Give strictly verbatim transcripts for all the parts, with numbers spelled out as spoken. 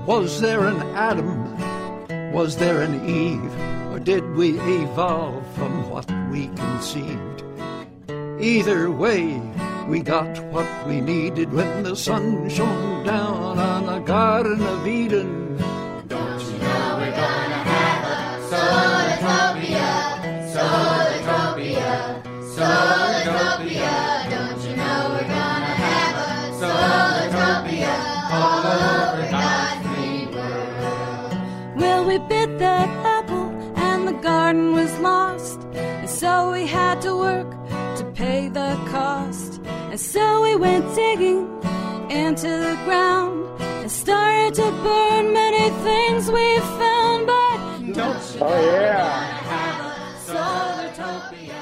Was there an Adam? Was there an Eve? Or did we evolve from what we conceived? Either way, we got what we needed when the sun shone down on the Garden of Eden. Don't you know we're gonna have a solartopia, solartopia, solartopia. Don't you know we're gonna have a solartopia all over God's green world? Well, we bit that apple and the garden was lost, and so we had to work to pay the cost. And so we went digging into the ground and started to burn many things we found. But don't you oh, yeah. have a solartopia?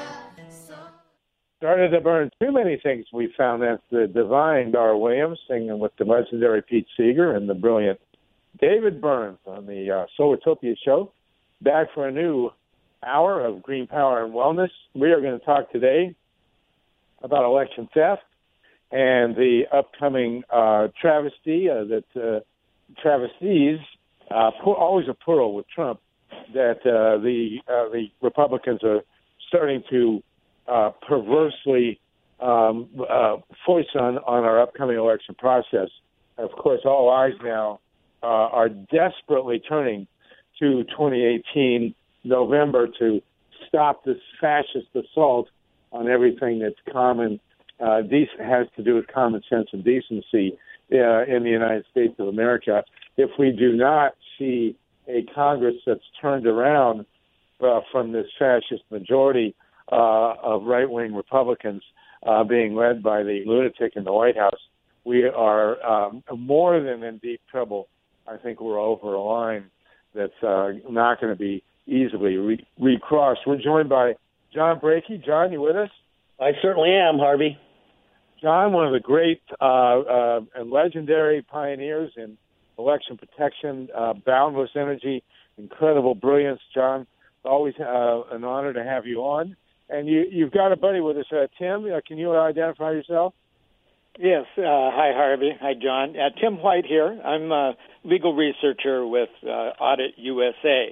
Started to burn too many things we found. That's the divine Dar Williams singing with the legendary Pete Seeger and the brilliant David Burns on the uh, Solartopia show. Back for a new hour of Green Power and Wellness. We are going to talk today about election theft and the upcoming uh, travesty uh, that uh, travesties, uh, always a plural with Trump, that uh, the uh, the Republicans are starting to uh, perversely um, uh, foist on, on our upcoming election process. Of course, all eyes now uh, are desperately turning to twenty eighteen November to stop this fascist assault on everything that's common, uh, decent, has to do with common sense and decency uh, in the United States of America. If we do not see a Congress that's turned around uh, from this fascist majority uh, of right-wing Republicans uh, being led by the lunatic in the White House, we are um, more than in deep trouble. I think we're over a line that's uh, not going to be easily re- recrossed. We're joined by John Brakey. John, you with us? I certainly am, Harvey. John, one of the great uh, uh, and legendary pioneers in election protection, uh, boundless energy, incredible brilliance. John, always uh, an honor to have you on. And you, you've got a buddy with us, uh, Tim. Uh, can you identify yourself? Yes. Uh, hi, Harvey. Hi, John. Uh, Tim White here. I'm a legal researcher with uh, Audit U S A.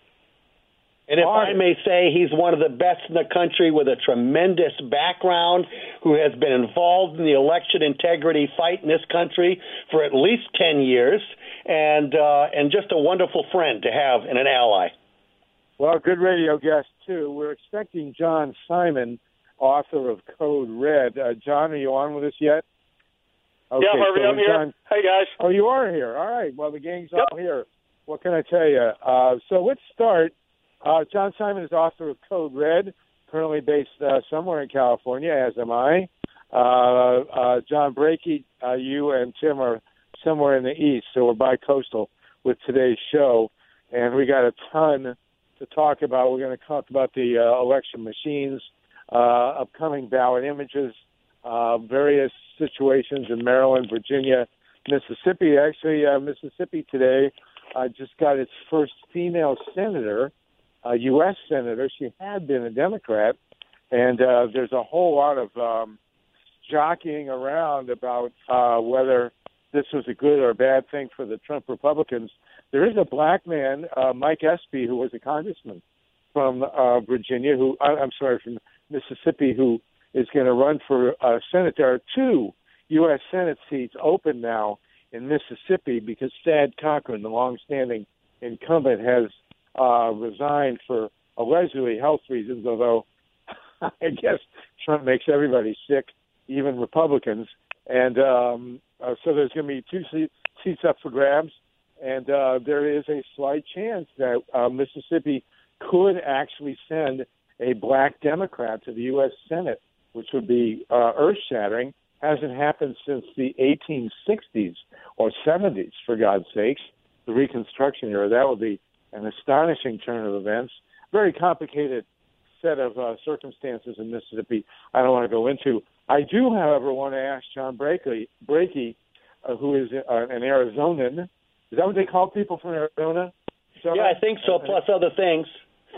And if I may say, he's one of the best in the country with a tremendous background, who has been involved in the election integrity fight in this country for at least ten years, and uh, and just a wonderful friend to have and an ally. Well, good radio guest, too. We're expecting John Simon, author of Code Red. Uh, John, are you on with us yet? Okay, yeah, Harvey, so I'm here. John... Hey, guys. Oh, you are here. All right. Well, the gang's yep. all here. What can I tell you? Uh, so let's start. Uh, John Simon is author of Code Red, currently based uh, somewhere in California, as am I. Uh, uh, John Brakey, uh, you and Tim are somewhere in the East, so we're bi-coastal with today's show. And we got a ton to talk about. We're going to talk about the uh, election machines, uh, upcoming ballot images, uh, various situations in Maryland, Virginia, Mississippi. Actually, uh, Mississippi today uh, just got its first female senator, a U S senator. She had been a Democrat, and uh, there's a whole lot of um, jockeying around about uh, whether this was a good or a bad thing for the Trump Republicans. There is a black man, uh, Mike Espy, who was a congressman from uh, Virginia, who I, I'm sorry, from Mississippi, who is going to run for uh, Senate. There are two U S Senate seats open now in Mississippi because Thad Cochran, the longstanding incumbent, has Uh, resigned for allegedly health reasons, although I guess Trump makes everybody sick, even Republicans. And um, uh, so there's going to be two seats, seats up for grabs, and uh, there is a slight chance that uh, Mississippi could actually send a black Democrat to the U S Senate, which would be uh, earth-shattering. Hasn't happened since the eighteen sixties or seventies, for God's sakes, the Reconstruction era. That would be an astonishing turn of events. Very complicated set of uh, circumstances in Mississippi I don't want to go into. I do, however, want to ask John Brakey, Brakey uh, who is uh, an Arizonan. Is that what they call people from Arizona? So, yeah, I think so, plus other things.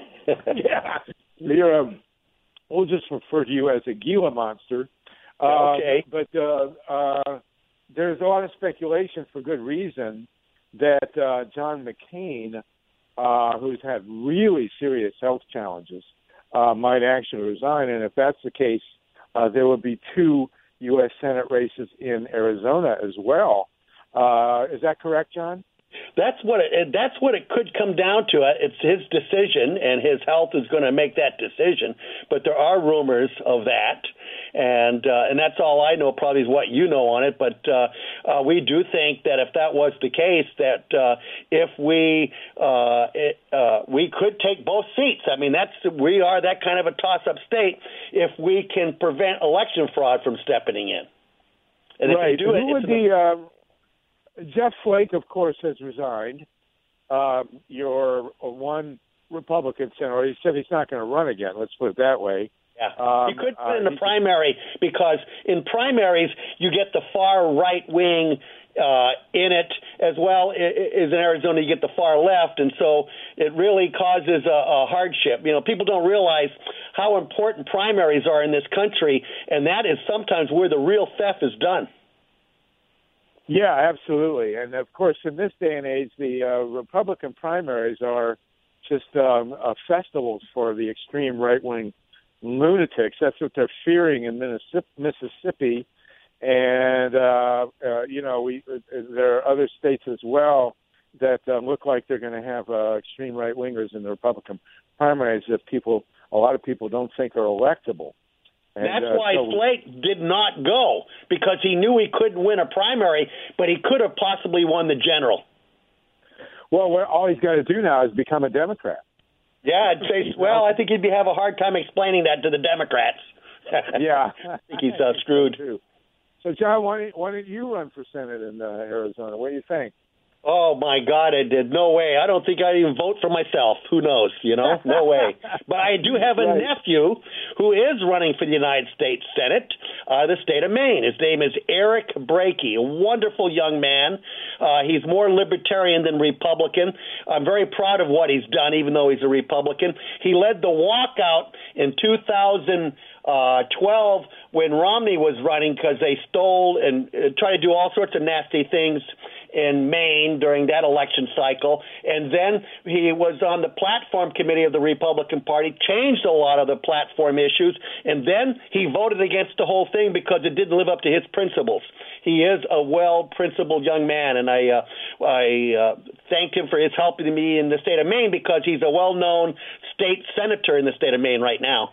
yeah. You're a, we'll just refer to you as a Gila monster. Uh, okay. But uh, uh, there's a lot of speculation, for good reason, that uh, John McCain, uh, who's had really serious health challenges, uh, might actually resign. And if that's the case, uh, there would be two U S Senate races in Arizona as well. Uh, is that correct, John? That's what it, that's what it could come down to. It's his decision, and his health is going to make that decision. But there are rumors of that, and uh, and that's all I know. Probably is what you know on it. But uh, uh, we do think that if that was the case, that uh, if we uh, it, uh, we could take both seats. I mean, that's we are that kind of a toss-up state if we can prevent election fraud from stepping in. And right. if you do Who it, would the uh... Jeff Flake, of course, has resigned. Um, your one Republican senator, he said he's not going to run again. Let's put it that way. Yeah, um, you could put uh, in the primary because in primaries you get the far right wing uh, in it as well. As in Arizona, you get the far left, and so it really causes a, a hardship. You know, people don't realize how important primaries are in this country, and that is sometimes where the real theft is done. Yeah, absolutely. And, of course, in this day and age, the uh, Republican primaries are just um, uh, festivals for the extreme right-wing lunatics. That's what they're fearing in Mississippi. And, uh, uh, you know, we uh, there are other states as well that uh, look like they're going to have uh, extreme right-wingers in the Republican primaries that people, a lot of people don't think are electable. And, That's uh, why so Flake did not go, because he knew he couldn't win a primary, but he could have possibly won the general. Well, all he's got to do now is become a Democrat. Yeah, I'd say, well, I think he'd have a hard time explaining that to the Democrats. Yeah. I think he's uh, screwed. So, John, why don't, why don't you run for Senate in uh, Arizona? What do you think? Oh, my God, I did. No way. I don't think I'd even vote for myself. Who knows, you know? No way. But I do have a right. nephew who is running for the United States Senate, uh, the state of Maine. His name is Eric Brakey, a wonderful young man. Uh, he's more libertarian than Republican. I'm very proud of what he's done, even though he's a Republican. He led the walkout in two thousand twelve when Romney was running because they stole and uh, tried to do all sorts of nasty things in Maine during that election cycle. And then he was on the platform committee of the Republican Party, changed a lot of the platform issues, and then he voted against the whole thing because it didn't live up to his principles. He is a well-principled young man, and I uh, I uh, thanked him for his helping me in the state of Maine because he's a well-known state senator in the state of Maine right now.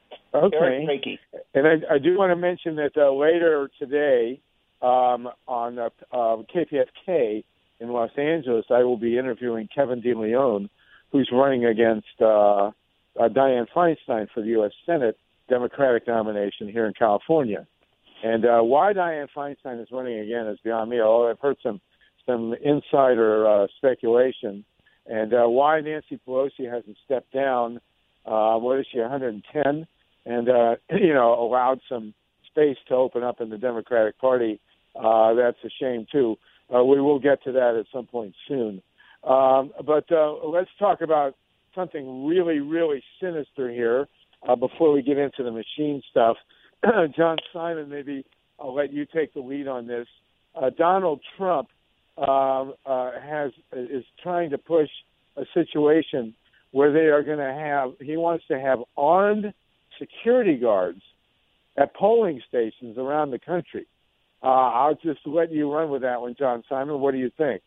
Okay. And I, I do want to mention that uh, later today, Um, on uh, uh, K P F K in Los Angeles, I will be interviewing Kevin DeLeon, who's running against uh, uh, Dianne Feinstein for the U S Senate Democratic nomination here in California. And uh, why Dianne Feinstein is running again is beyond me. Although I've heard some some insider uh, speculation, and uh, why Nancy Pelosi hasn't stepped down. Uh, what is she, one hundred ten, and uh, you know allowed some space to open up in the Democratic Party. Uh, that's a shame, too. Uh, we will get to that at some point soon. Um, but uh, let's talk about something really, really sinister here uh, before we get into the machine stuff. John Simon, maybe I'll let you take the lead on this. Uh, Donald Trump uh, uh, has is trying to push a situation where they are going to have, he wants to have armed security guards at polling stations around the country. Uh, I'll just let you run with that one, John Simon. What do you think?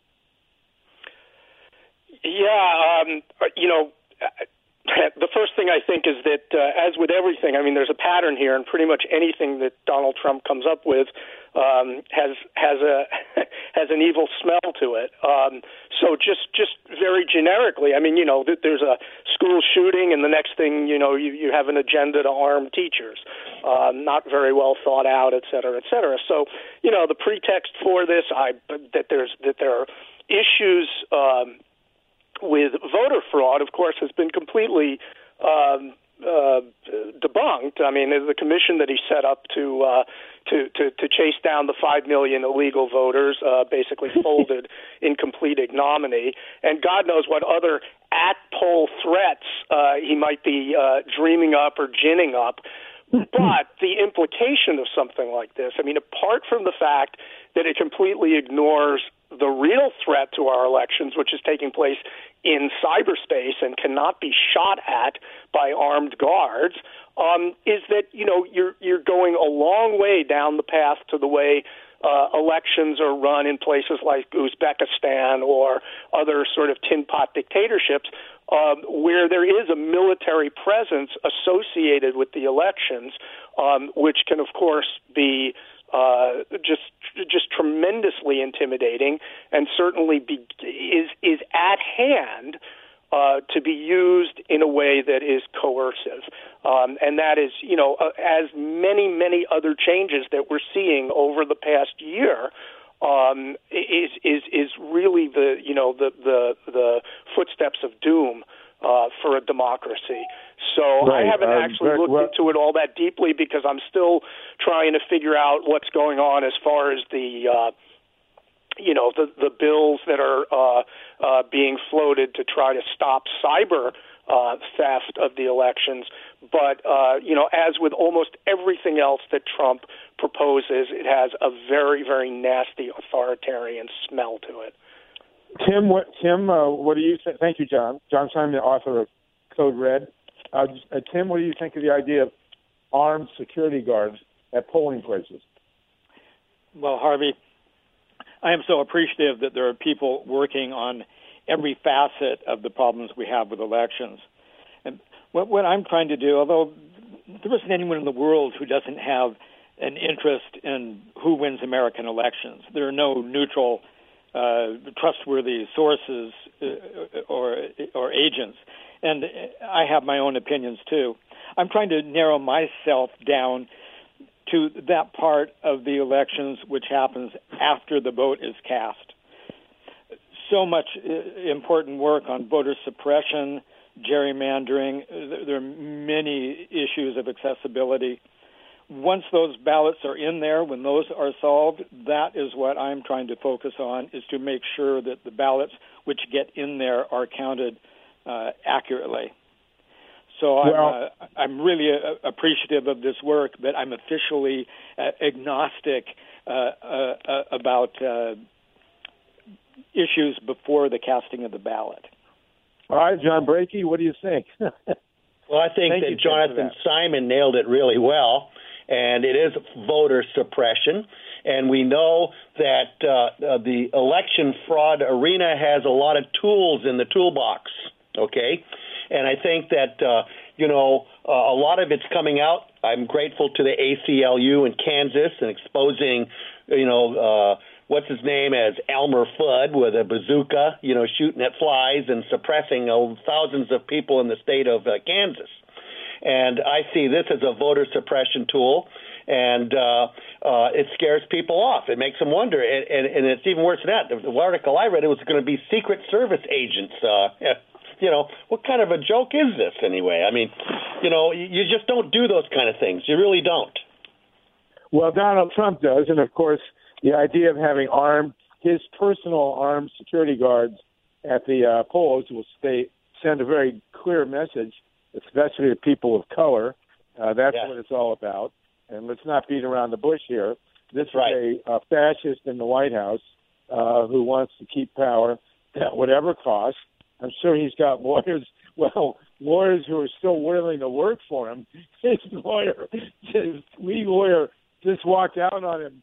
Yeah, um, you know, the first thing I think is that, uh, as with everything, I mean, there's a pattern here, and pretty much anything that Donald Trump comes up with um, has has a has an evil smell to it. Um, so just just very generically, I mean, you know, there's a school shooting, and the next thing you know, you, you have an agenda to arm teachers, uh, not very well thought out, et cetera, et cetera. So, you know, the pretext for this, I that there's that there are issues. Um, with voter fraud, of course, has been completely um, uh, debunked. I mean, the commission that he set up to uh, to, to to chase down the five million illegal voters uh, basically folded in complete ignominy. And God knows what other at-poll threats uh, he might be uh, dreaming up or ginning up. But the implication of something like this, I mean, apart from the fact that it completely ignores the real threat to our elections, which is taking place in cyberspace and cannot be shot at by armed guards, um, is that, you know, you're you're going a long way down the path to the way uh, elections are run in places like Uzbekistan or other sort of tin pot dictatorships, um, where there is a military presence associated with the elections, um, which can, of course, be uh, just just tremendously intimidating, and certainly be, is is at hand uh, to be used in a way that is coercive, um, and that is, you know, uh, as many many other changes that we're seeing over the past year. Um, is is is really the you know the the, the footsteps of doom uh, for a democracy. So right. I haven't um, actually but, looked well, into it all that deeply because I'm still trying to figure out what's going on as far as the uh, you know the the bills that are uh, uh, being floated to try to stop cyber uh, theft of the elections. But uh, you know, as with almost everything else that Trump proposes, it has a very, very nasty authoritarian smell to it. Tim, what Tim, uh, what do you think? Thank you, John. John Simon, the author of Code Red. Uh, uh, Tim, what do you think of the idea of armed security guards at polling places? Well, Harvey, I am so appreciative that there are people working on every facet of the problems we have with elections. And what, what I'm trying to do, although there isn't anyone in the world who doesn't have an interest in who wins American elections. There are no neutral, uh, trustworthy sources uh, or or agents. And I have my own opinions, too. I'm trying to narrow myself down to that part of the elections which happens after the vote is cast. So much important work on voter suppression, gerrymandering. There are many issues of accessibility. Once those ballots are in there, when those are solved, that is what I'm trying to focus on, is to make sure that the ballots which get in there are counted uh, accurately. So I'm, well, uh, I'm really uh, appreciative of this work, but I'm officially uh, agnostic uh, uh, uh, about uh, issues before the casting of the ballot. All right, John Brakey, what do you think? Well, I think Thank that you, Jonathan Simon nailed it really well, and it is voter suppression. And we know that uh, the election fraud arena has a lot of tools in the toolbox, okay? And I think that, uh, you know, uh, a lot of it's coming out. I'm grateful to the A C L U in Kansas and exposing, you know, uh, what's his name as Elmer Fudd with a bazooka, you know, shooting at flies and suppressing uh, thousands of people in the state of uh, Kansas. And I see this as a voter suppression tool, and uh, uh, it scares people off. It makes them wonder, and, and, and it's even worse than that. The article I read, it was going to be Secret Service agents. Uh, you know, what kind of a joke is this anyway? I mean, you know, you just don't do those kind of things. You really don't. Well, Donald Trump does, and of course, the idea of having armed, his personal armed security guards at the uh, polls will stay, send a very clear message, especially to people of color. Uh, that's yes. what it's all about. And let's not beat around the bush here. This right. is a, a fascist in the White House uh, who wants to keep power at whatever cost. I'm sure he's got lawyers, well, lawyers who are still willing to work for him. His lawyer, his lead lawyer, just walked out on him.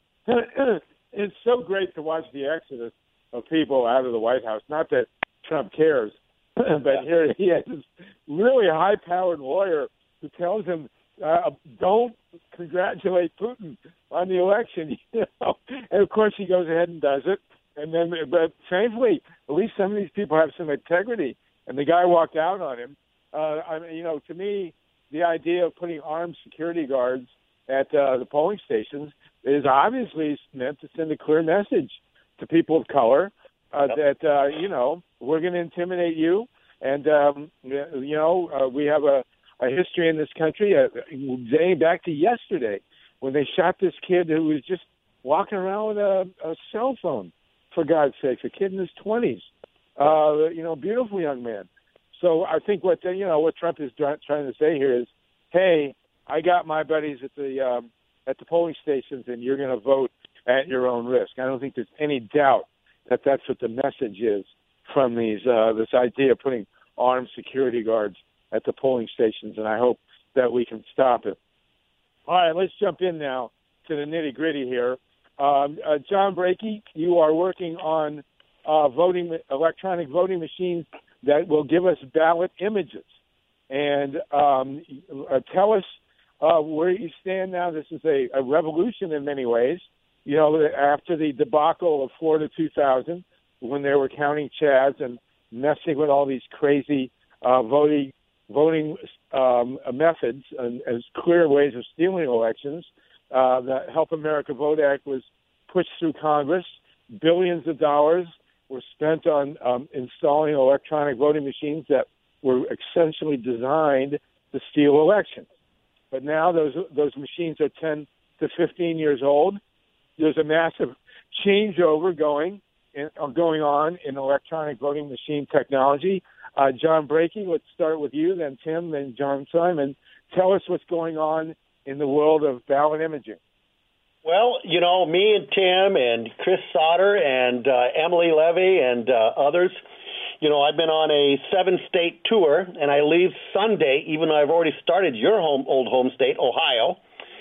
It's so great to watch the exodus of people out of the White House. Not that Trump cares, but yeah. here he has this really high-powered lawyer who tells him, uh, don't congratulate Putin on the election. You know? And, of course, he goes ahead and does it. And then, but thankfully, at least some of these people have some integrity. And the guy walked out on him. Uh, I mean, you know, to me, the idea of putting armed security guards at uh, the polling stations is obviously meant to send a clear message to people of color uh, yep. that, uh, you know, we're going to intimidate you. And, um, you know, uh, we have a, a history in this country uh, dating back to yesterday when they shot this kid who was just walking around with a, a cell phone, for God's sake, a kid in his twenties, uh, you know, beautiful young man. So I think what, you know, what Trump is trying to say here is, hey, I got my buddies at the um, at the polling stations, and you're going to vote at your own risk. I don't think there's any doubt that that's what the message is from these uh, this idea of putting armed security guards at the polling stations, and I hope that we can stop it. All right, let's jump in now to the nitty-gritty here. Um, uh, John Brakey, you are working on uh, voting electronic voting machines that will give us ballot images. And um, uh, tell us uh, where you stand now. This is a, a revolution in many ways. You know, after the debacle of Florida two thousand, when they were counting chads and messing with all these crazy uh, voting voting um, methods and as clear ways of stealing elections, uh, the Help America Vote Act was pushed through Congress. Billions of dollars were spent on um, installing electronic voting machines that were essentially designed to steal elections. But now those those machines are ten to fifteen years old. There's a massive changeover going in, uh, going on in electronic voting machine technology. Uh, John Brakey, let's start with you, then Tim, then John Simon. Tell us what's going on in the world of ballot imaging. Well, you know, me and Tim and Chris Sauter and uh, Emily Levy and uh, others, you know, I've been on a seven-state tour, and I leave Sunday, even though I've already started your home, old home state, Ohio,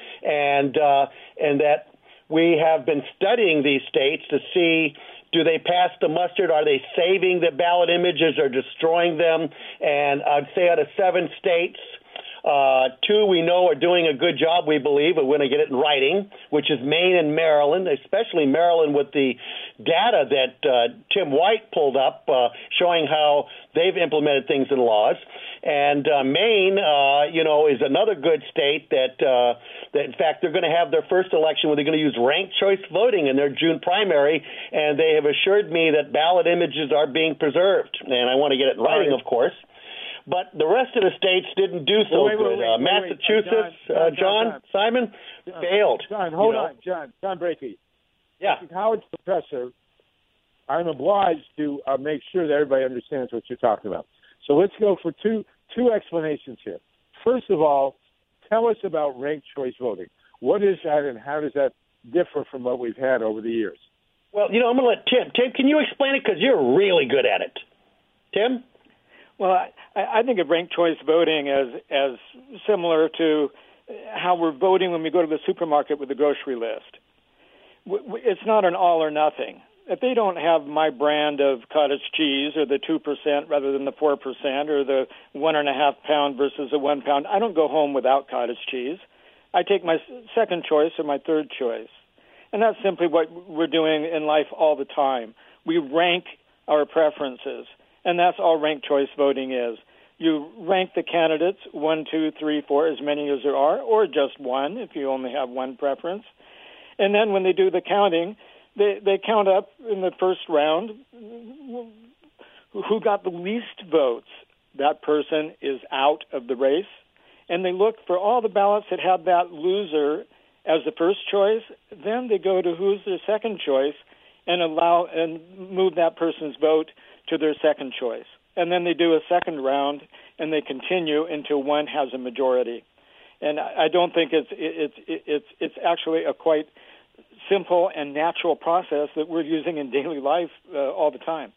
and uh, and that we have been studying these states to see, do they pass the mustard? Are they saving the ballot images or destroying them? And I'd say out of seven states, Uh, two, we know are doing a good job, we believe. We're going to get it in writing, which is Maine and Maryland, especially Maryland with the data that uh, Tim White pulled up uh, showing how they've implemented things in laws. And uh, Maine, uh, you know, is another good state that, uh, that, in fact, they're going to have their first election where they're going to use ranked choice voting in their June primary, and they have assured me that ballot images are being preserved. And I want to get it in writing, of course. But the rest of the states didn't do so wait, good. wait, wait, uh, wait, Massachusetts, wait. Uh, John, uh, John, John, Simon, John, failed. John, hold you know? on, John. John Brakey. Yeah. As a college professor, I'm obliged to uh, make sure that everybody understands what you're talking about. So let's go for two two explanations here. First of all, tell us about ranked choice voting. What is that, and how does that differ from what we've had over the years? Well, you know, I'm going to let Tim. Tim, can you explain it? Because you're really good at it. Tim? Well, I, I think of ranked choice voting as as similar to how we're voting when we go to the supermarket with the grocery list. It's not an all or nothing. If they don't have my brand of cottage cheese or the two percent rather than the four percent or the one and a half pound versus the one pound, I don't go home without cottage cheese. I take my second choice or my third choice. And that's simply what we're doing in life all the time. We rank our preferences. And that's all ranked choice voting is. You rank the candidates, one, two, three, four, as many as there are, or just one if you only have one preference. And then when they do the counting, they, they count up in the first round who got the least votes. That person is out of the race. And they look for all the ballots that have that loser as the first choice. Then they go to who's their second choice and allow and move that person's vote to their second choice. And then they do a second round, and they continue until one has a majority. And I don't think it's it's it's it's actually a quite simple and natural process that we're using in daily life uh, all the time.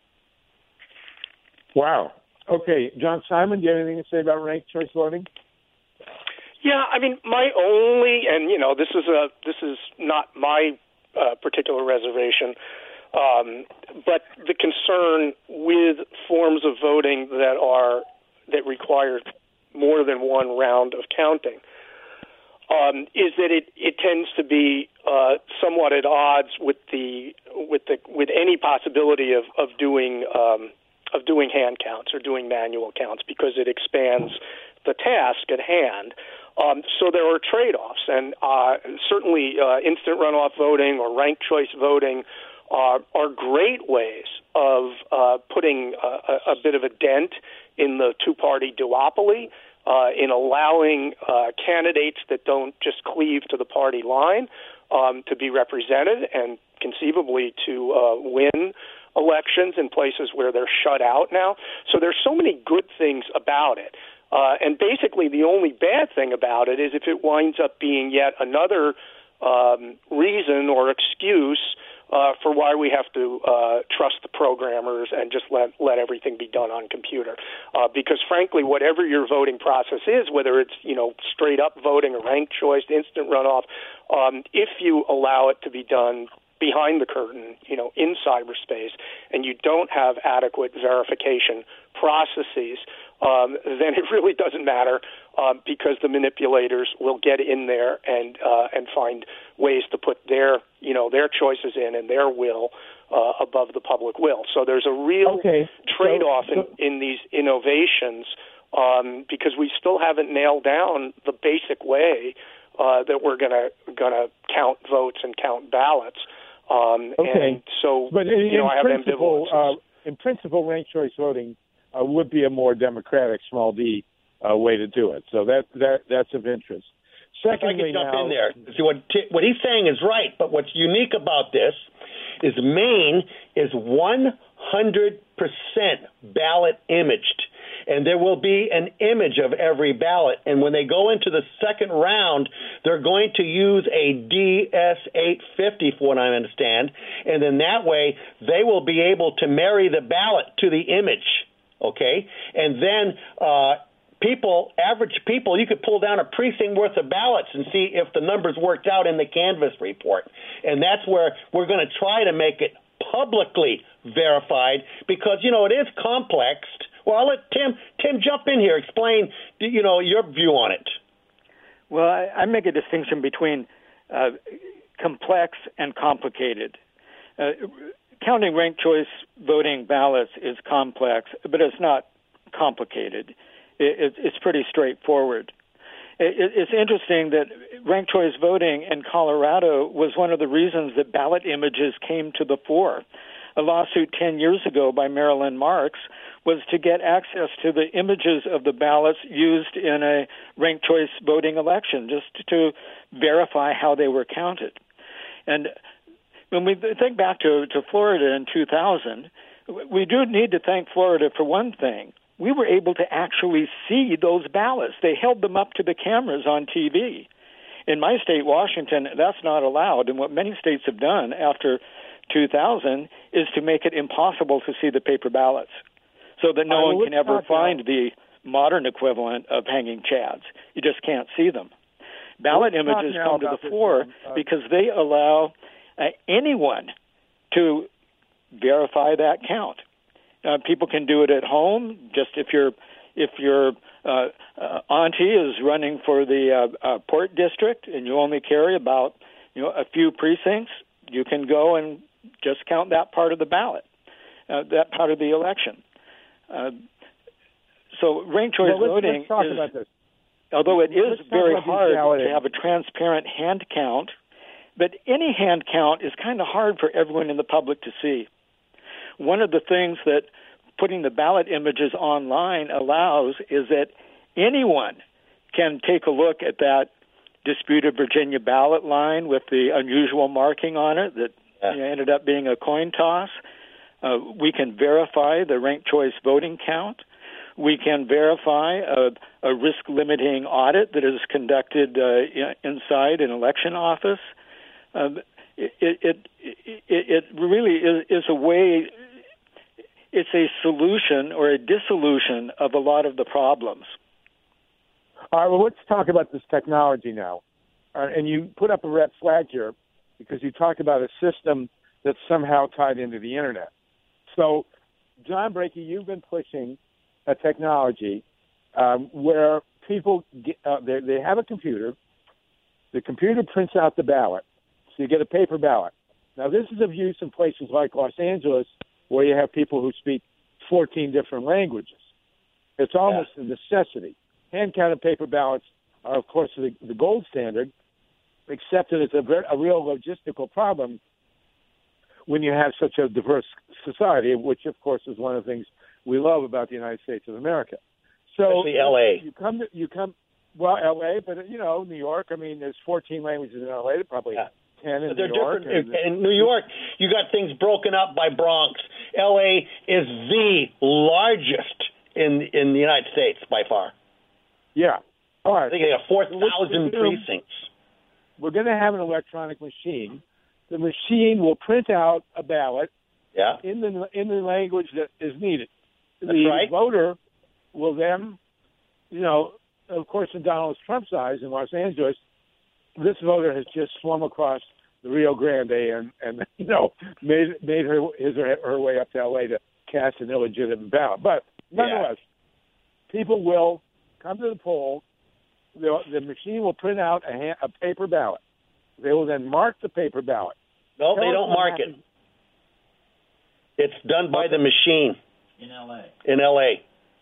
Wow. Okay, John Simon, do you have anything to say about ranked choice voting? Yeah, I mean, my only, and you know, this is a this is not my uh, particular reservation. Um, but the concern with forms of voting that are that require more than one round of counting um, is that it, it tends to be uh, somewhat at odds with the with the with any possibility of of doing um, of doing hand counts or doing manual counts, because it expands the task at hand. Um, so there are trade-offs, and uh, certainly uh, instant runoff voting or ranked choice voting Are, are great ways of uh, putting a, a bit of a dent in the two-party duopoly, uh, in allowing uh, candidates that don't just cleave to the party line um, to be represented and conceivably to uh, win elections in places where they're shut out now. So there's so many good things about it. Uh, and basically the only bad thing about it is if it winds up being yet another um, reason or excuse uh, for why we have to uh, trust the programmers and just let let everything be done on computer. Uh, because frankly, whatever your voting process is, whether it's you know straight up voting or ranked choice, instant runoff, um, if you allow it to be done behind the curtain, you know, in cyberspace, and you don't have adequate verification processes, um, then it really doesn't matter um, because the manipulators will get in there and uh, and find ways to put their you know their choices in and their will uh, above the public will. So there's a real okay. trade-off so, so, in, in these innovations um, because we still haven't nailed down the basic way uh, that we're gonna gonna count votes and count ballots. Um, okay. And so, but in, you know, in I have principle, ambivalence. uh, in principle, ranked choice voting uh, would be a more democratic, small d, uh, way to do it. So that that that's of interest. Secondly, if I could jump now, in there. See, what what he's saying is right, but what's unique about this is Maine is one hundred percent ballot imaged. And there will be an image of every ballot. And when they go into the second round, they're going to use a D S eight fifty, for what I understand. And then that way, they will be able to marry the ballot to the image, okay? And then uh, people, average people, you could pull down a precinct worth of ballots and see if the numbers worked out in the Canvass report. And that's where we're going to try to make it publicly verified because, you know, it is complex. Well, I'll let Tim, Tim jump in here, explain, you know, your view on it. Well, I, I make a distinction between uh, complex and complicated. Uh, counting ranked choice voting ballots is complex, but it's not complicated. It, it, it's pretty straightforward. It, it's interesting that ranked choice voting in Colorado was one of the reasons that ballot images came to the fore. A lawsuit ten years ago by Marilyn Marks was to get access to the images of the ballots used in a ranked choice voting election, just to verify how they were counted. And when we think back to, to Florida in two thousand, we do need to thank Florida for one thing. We were able to actually see those ballots. They held them up to the cameras on T V. In my state, Washington, that's not allowed. And what many states have done after two thousand is to make it impossible to see the paper ballots so that no uh, one can ever find now. the modern equivalent of hanging chads. You just can't see them. Ballot let's images come to the this, fore um, uh, because they allow uh, anyone to verify that count. Uh, people can do it at home. Just if your if your uh, uh, auntie is running for the uh, uh, Port District and you only carry about you know a few precincts, you can go and just count that part of the ballot, uh, that part of the election. Uh, so ranked choice well, let's, voting let's talk is, about this. although it is Let's very talk about hard these to have a transparent hand count, but any hand count is kind of hard for everyone in the public to see. One of the things that putting the ballot images online allows is that anyone can take a look at that disputed Virginia ballot line with the unusual marking on it that yeah. you know, ended up being a coin toss. Uh, we can verify the ranked choice voting count. We can verify a, a risk-limiting audit that is conducted uh, inside an election office. Um, it, it, it, it really is, is a way, it's a solution or a dissolution of a lot of the problems. All right, well, let's talk about this technology now. Uh, and you put up a red flag here because you talked about a system that's somehow tied into the Internet. So, John Brakey, you've been pushing a technology um, where people get, uh, they, they have a computer. The computer prints out the ballot, so you get a paper ballot. Now, this is of use in places like Los Angeles where you have people who speak fourteen different languages. It's almost yeah. a necessity. Hand-counted paper ballots are, of course, the, the gold standard, except that it's a, very, a real logistical problem when you have such a diverse society, which, of course, is one of the things we love about the United States of America. So, especially L A. You come, to, you come, well, L A, but, you know, New York, I mean, there's fourteen languages in L A, there probably yeah. ten in They're New York. different. And, in New York, you got things broken up by Bronx. L A is the largest in in the United States by far. Yeah. All right. I think they have four thousand precincts. We're going to have an electronic machine the machine will print out a ballot yeah. in the in the language that is needed. That's the right. voter will then, you know, of course, in Donald Trump's eyes in Los Angeles, this voter has just swum across the Rio Grande and, and you know, made made her his or her way up to L A to cast an illegitimate ballot. But nonetheless, yeah. people will come to the poll. The, the machine will print out a, hand, a paper ballot. They will then mark the paper ballot. No, Tell they don't mark happens. it. It's done by the machine in L A. In L A.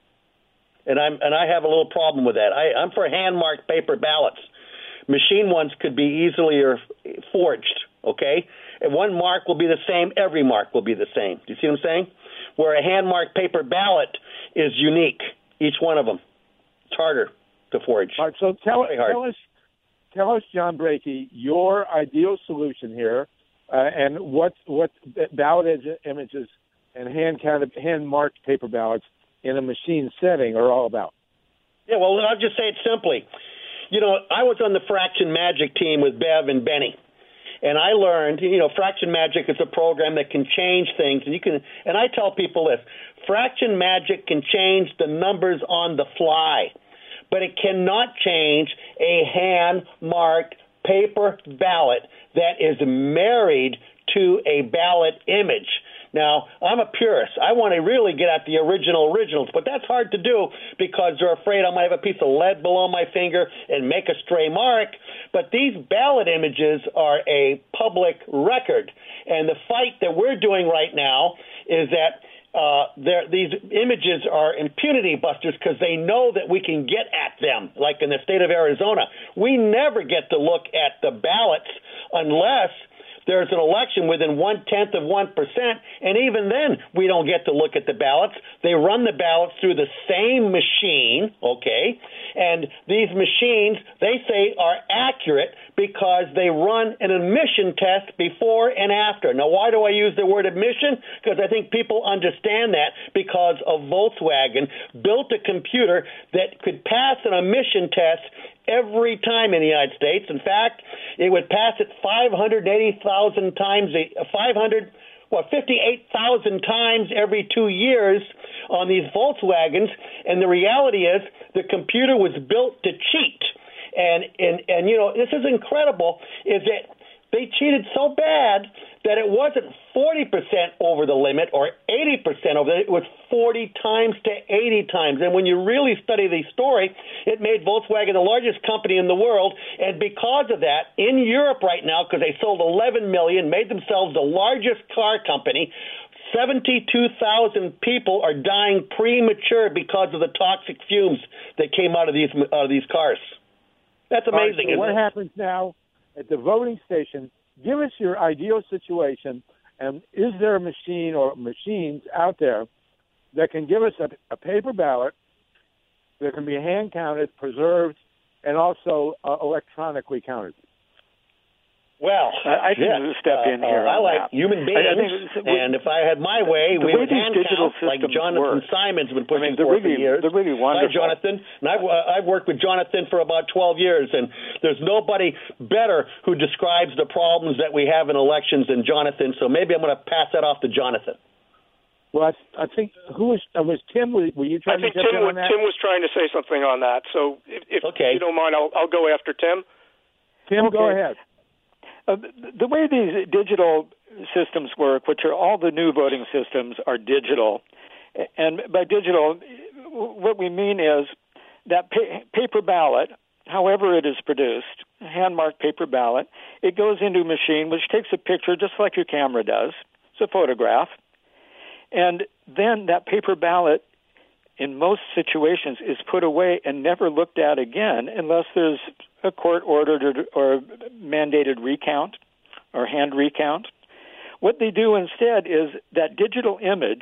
And I'm and I have a little problem with that. I, I'm for hand-marked paper ballots. Machine ones could be easily or forged, okay? And one mark will be the same. Every mark will be the same. Do you see what I'm saying? Where a hand-marked paper ballot is unique, each one of them. It's harder to forge. All right, so tell, tell us, tell us, John Brakey, your ideal solution here, uh, and what what ballot images and hand-counted, hand-marked paper ballots in a machine setting are all about. Yeah, well, I'll just say it simply. You know, I was on the Fraction Magic team with Bev and Benny, and I learned, you know, Fraction Magic is a program that can change things, and you can. And I tell people this: Fraction Magic can change the numbers on the fly, but it cannot change a hand-marked paper ballot that is married to a ballot image. Now, I'm a purist. I want to really get at the original originals, but that's hard to do because they're afraid I might have a piece of lead below my finger and make a stray mark. But these ballot images are a public record, and the fight that we're doing right now is that uh, these images are impunity busters because they know that we can get at them, like in the state of Arizona. We never get to look at the ballots unless there's an election within one-tenth of one percent, and even then we don't get to look at the ballots. They run the ballots through the same machine, okay, and these machines, they say, are accurate because they run an admission test before and after. Now, why do I use the word admission? Because I think people understand that because of Volkswagen built a computer that could pass an admission test every time in the United States. In fact, it would pass it five hundred eighty thousand times, five hundred, what, fifty-eight thousand times every two years on these Volkswagens. And the reality is the computer was built to cheat. And, and, and you know, this is incredible, is that they cheated so bad that it wasn't forty percent over the limit or eighty percent over it. It was forty times to eighty times. And when you really study the story, it made Volkswagen the largest company in the world. And because of that, in Europe right now, because they sold eleven million, made themselves the largest car company, seventy-two thousand people are dying premature because of the toxic fumes that came out of these out of these cars. That's amazing. Right, so what isn't it? happens now at the voting station? Give us your ideal situation, and is there a machine or machines out there that can give us a, a paper ballot that can be hand-counted, preserved, and also uh, electronically counted? Well, I, I can yeah, step in uh, here. Uh, I like that. human beings, I, I think, and if I had my way, we would hand digital count like Jonathan work. Simon's been I mean, pushing they're for really, for years. They're really wonderful. Hi, Jonathan. And I've, uh, I've worked with Jonathan for about twelve years, and there's nobody better who describes the problems that we have in elections than Jonathan, so maybe I'm going to pass that off to Jonathan. Well, I, I think, who was, uh, was Tim, were you trying I think to jump Tim, in on that? Tim was trying to say something on that, so if, if okay. you don't mind, I'll, I'll go after Tim. Tim, okay. go ahead. Uh, the way these digital systems work, which are all the new voting systems, are digital. And by digital, what we mean is that pa- paper ballot, however it is produced, a hand-marked paper ballot, it goes into a machine which takes a picture just like your camera does. It's a photograph. And then that paper ballot, in most situations, is put away and never looked at again unless there's a court-ordered or, or mandated recount or hand recount. What they do instead is that digital image,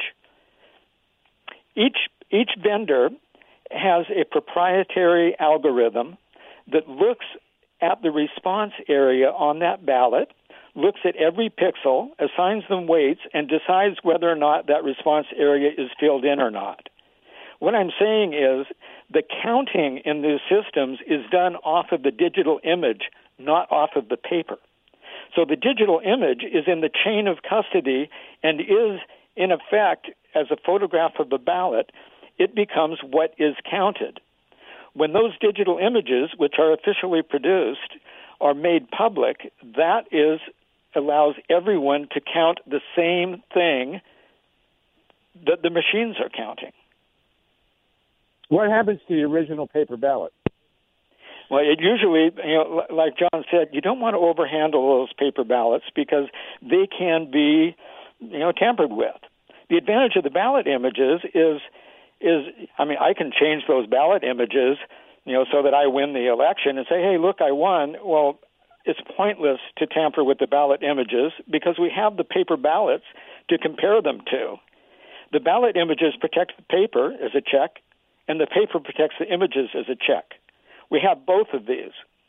each each vendor has a proprietary algorithm that looks at the response area on that ballot, looks at every pixel, assigns them weights, and decides whether or not that response area is filled in or not. What I'm saying is the counting in these systems is done off of the digital image, not off of the paper. So the digital image is in the chain of custody and is, in effect, as a photograph of the ballot, it becomes what is counted. When those digital images, which are officially produced, are made public, that is allows everyone to count the same thing that the machines are counting. What happens to the original paper ballot? Well, it usually, you know, like John said, you don't want to overhandle those paper ballots because they can be, you know, tampered with. The advantage of the ballot images is, is I mean, I can change those ballot images, you know, so that I win the election and say, hey, look, I won. Well, it's pointless to tamper with the ballot images because we have the paper ballots to compare them to. The ballot images protect the paper as a check, and the paper protects the images as a check. We have both of these.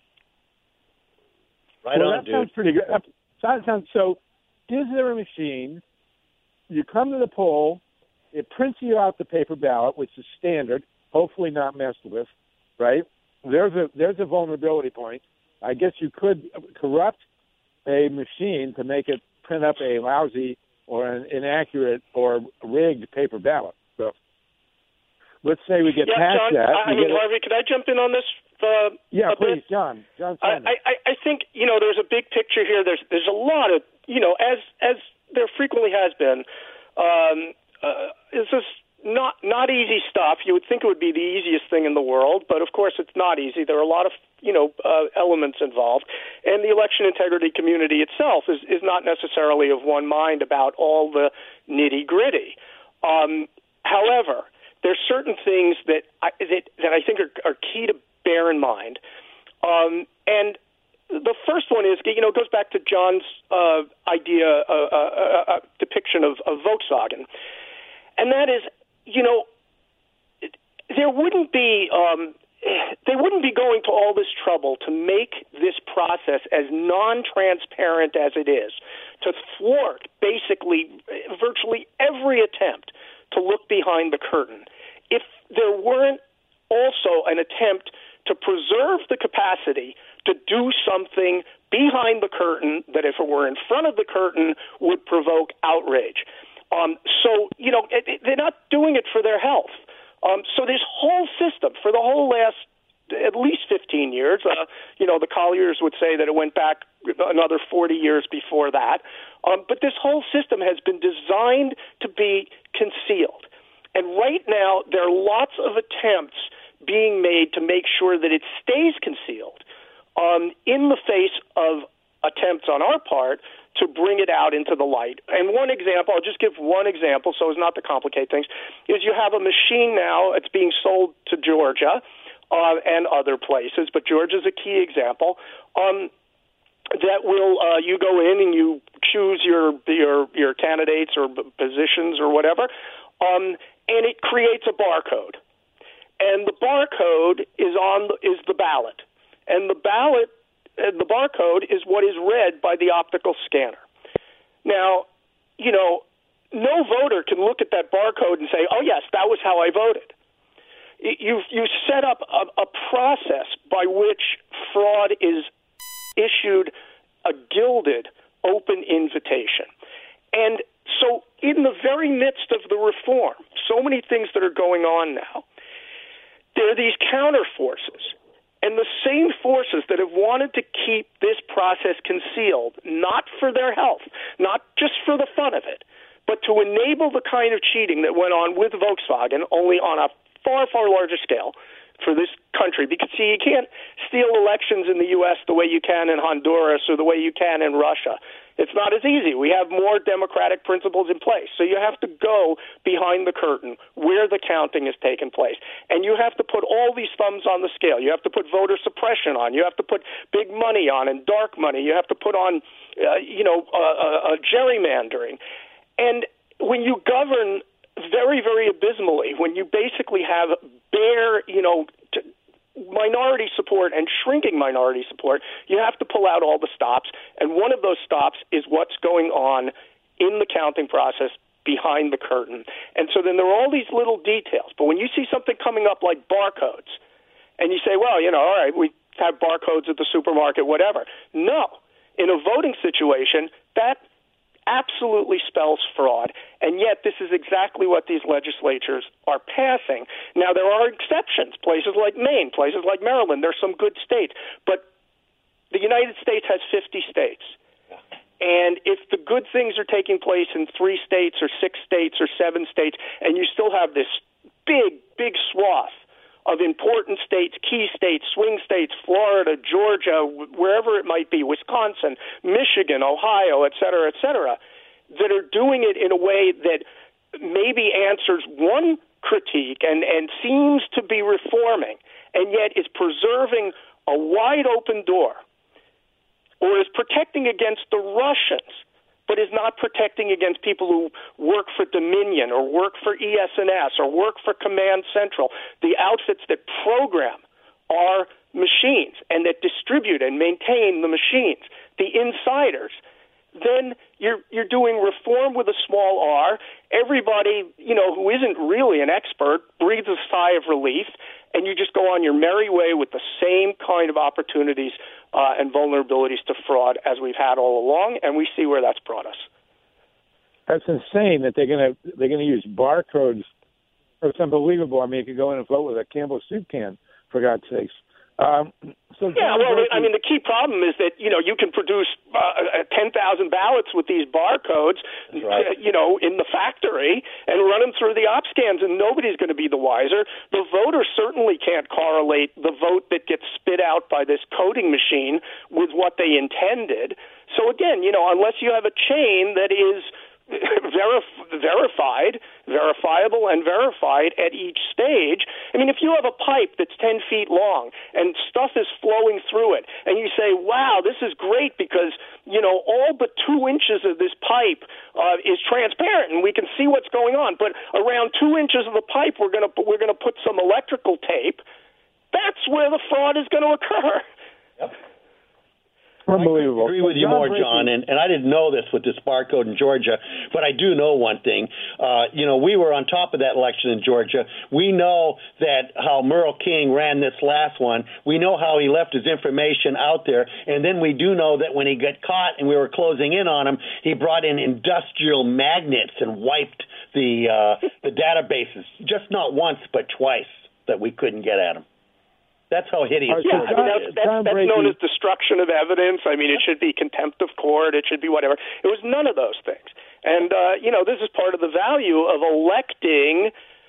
Right well, on, that dude. sounds pretty good. That sounds so. Is there a machine? You come to the poll, it prints you out the paper ballot, which is standard, hopefully not messed with, right? There's a there's a vulnerability point. I guess you could corrupt a machine to make it print up a lousy or an inaccurate or rigged paper ballot. So let's say we get yeah, past John, that. I mean, Harvey, could I jump in on this? Uh, yeah, a please, bit? John. John I, I, I think, you know, there's a big picture here. There's there's a lot of, you know, as as there frequently has been, um, uh, it's just not not easy stuff. You would think it would be the easiest thing in the world, but of course it's not easy. There are a lot of, you know, uh, elements involved, and the election integrity community itself is, is not necessarily of one mind about all the nitty gritty. Um, however, there's certain things that I, that, that I think are, are key to bear in mind, um, and the first one is, you know, it goes back to John's uh, idea, uh, uh, uh, depiction of, of Volkswagen, and that is, you know, there wouldn't be um, they wouldn't be going to all this trouble to make this process as non-transparent as it is, to thwart basically virtually every attempt to look behind the curtain, if there weren't also an attempt to preserve the capacity to do something behind the curtain that, if it were in front of the curtain, would provoke outrage. Um, so, you know, it, it, they're not doing it for their health. Um, so this whole system, for the whole last at least fifteen years, uh, you know, the Colliers would say that it went back another forty years before that. Um, but this whole system has been designed to be concealed. And right now, there are lots of attempts being made to make sure that it stays concealed, um, in the face of attempts on our part to bring it out into the light. And one example, I'll just give one example so as not to complicate things, is you have a machine now, it's being sold to Georgia uh, and other places, but Georgia's a key example, um, that will, uh, you go in and you choose your your, your candidates or positions or whatever, um, and it creates a barcode. And the barcode is on the, is the ballot. And the ballot, uh, the barcode is what is read by the optical scanner. Now, you know, no voter can look at that barcode and say, oh, yes, that was how I voted. You you set up a, a process by which fraud is issued a gilded, open invitation. And so in the very midst of the reform, so many things that are going on now, there are these counter forces. And the same forces that have wanted to keep this process concealed, not for their health, not just for the fun of it, but to enable the kind of cheating that went on with Volkswagen, only on a far, far larger scale for this country. Because, see, you can't steal elections in the U S the way you can in Honduras or the way you can in Russia. It's not as easy. We have more democratic principles in place. So you have to go behind the curtain where the counting is taking place. And you have to put all these thumbs on the scale. You have to put voter suppression on. You have to put big money on and dark money. You have to put on, uh, you know, uh, uh, uh, gerrymandering. And when you govern very, very abysmally, when you basically have bare, you know, t- minority support and shrinking minority support, you have to pull out all the stops. And one of those stops is what's going on in the counting process behind the curtain. And so then there are all these little details. But when you see something coming up like barcodes, and you say, well, you know, all right, we have barcodes at the supermarket, whatever. No. in a voting situation, that absolutely spells fraud, and yet this is exactly what these legislatures are passing. Now, there are exceptions, places like Maine, places like Maryland. There's some good states, but the United States has fifty states. And if the good things are taking place in three states or six states or seven states, and you still have this big, big swath of important states, key states, swing states, Florida, Georgia, wherever it might be, Wisconsin, Michigan, Ohio, et cetera, et cetera, that are doing it in a way that maybe answers one critique and, and seems to be reforming, and yet is preserving a wide open door, or is protecting against the Russians, but is not protecting against people who work for Dominion or work for E S N S or work for Command Central, the outfits that program our machines and that distribute and maintain the machines, the insiders, then you're you're doing reform with a small r. Everybody, you know, who isn't really an expert breathes a sigh of relief, and you just go on your merry way with the same kind of opportunities uh, and vulnerabilities to fraud as we've had all along, and we see where that's brought us. That's insane that they're going to they're going to use barcodes. It's unbelievable. I mean, you could go in and vote with a Campbell soup can, for God's sakes. Um, so yeah, well, I mean, the key problem is that, you know, you can produce uh, ten thousand ballots with these barcodes, right. you know, in the factory and run them through the op scans, and nobody's going to be the wiser. The voter certainly can't correlate the vote that gets spit out by this coding machine with what they intended. So, again, you know, unless you have a chain that is Verif- verified, verifiable, and verified at each stage. I mean, if you have a pipe that's ten feet long and stuff is flowing through it, and you say, wow, this is great because, you know, all but two inches of this pipe uh, is transparent and we can see what's going on, but around two inches of the pipe we're going to we're going to put some electrical tape, that's where the fraud is going to occur. Yep. Unbelievable. I agree with you more, John, and, and I didn't know this with this barcode in Georgia, but I do know one thing. Uh, you know, we were on top of that election in Georgia. We know that how Merle King ran this last one. We know how he left his information out there, and then we do know that when he got caught and we were closing in on him, he brought in industrial magnets and wiped the uh, the databases, just not once but twice, that we couldn't get at him. That's how hideous. Yeah, I mean, that's, that's, that's known as destruction of evidence. I mean, it should be contempt of court. It should be whatever. It was none of those things. And, uh, you know, this is part of the value of electing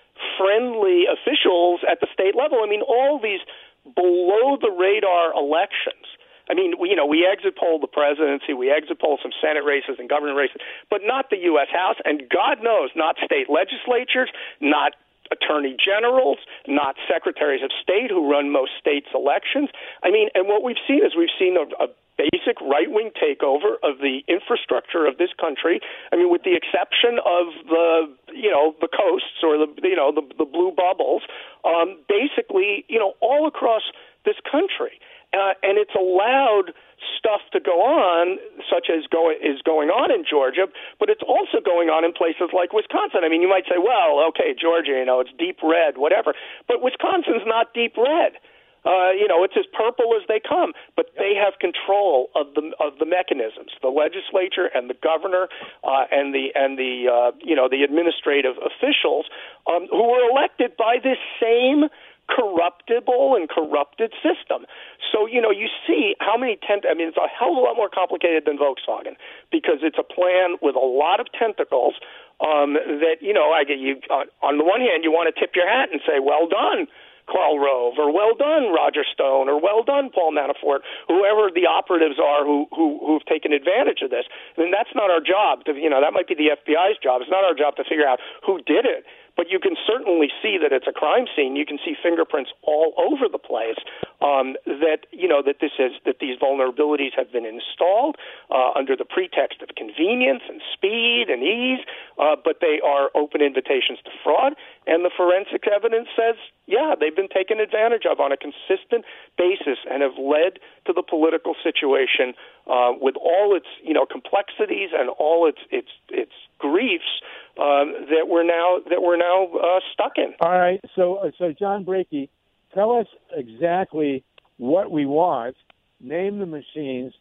friendly officials at the state level. I mean, all these below-the-radar elections. I mean, we, you know, we exit poll the presidency, we exit poll some Senate races and governor races, but not the U S House, and God knows not state legislatures, not attorney generals, not secretaries of state who run most states' elections. I mean, and what we've seen is we've seen a, a basic right-wing takeover of the infrastructure of this country. I mean, with the exception of the, you know, the coasts or the, you know, the, the blue bubbles, um, basically, you know, all across this country. Uh, and it's allowed stuff to go on, such as go, is going on in Georgia, but it's also going on in places like Wisconsin. I mean, you might say, well, okay, Georgia, you know, it's deep red, whatever. But Wisconsin's not deep red. Uh, you know, it's as purple as they come. But they have control of the of the mechanisms, the legislature and the governor uh, and the and the uh, you know the administrative officials um, who were elected by this same corruptible and corrupted system. So, you know, you see how many tent I mean, it's a hell of a lot more complicated than Volkswagen because it's a plan with a lot of tentacles um, that, you know, I get you on, on the one hand, you want to tip your hat and say, well done, Karl Rove, or well done, Roger Stone, or well done, Paul Manafort, whoever the operatives are who, who, who've taken advantage of this. I mean, that's not our job. To, you know, that might be the F B I's job. It's not our job to figure out who did it. But you can certainly see that it's a crime scene. You can see fingerprints all over the place. Um, that you know that this is that these vulnerabilities have been installed uh, under the pretext of convenience and speed and ease, uh, but they are open invitations to fraud. And the forensic evidence says, yeah, they've been taken advantage of on a consistent basis and have led to the political situation uh, with all its you know complexities and all its its its griefs um, that we're now that we're now uh, stuck in. All right, so so John Brakey, tell us exactly what we want. Name the machines.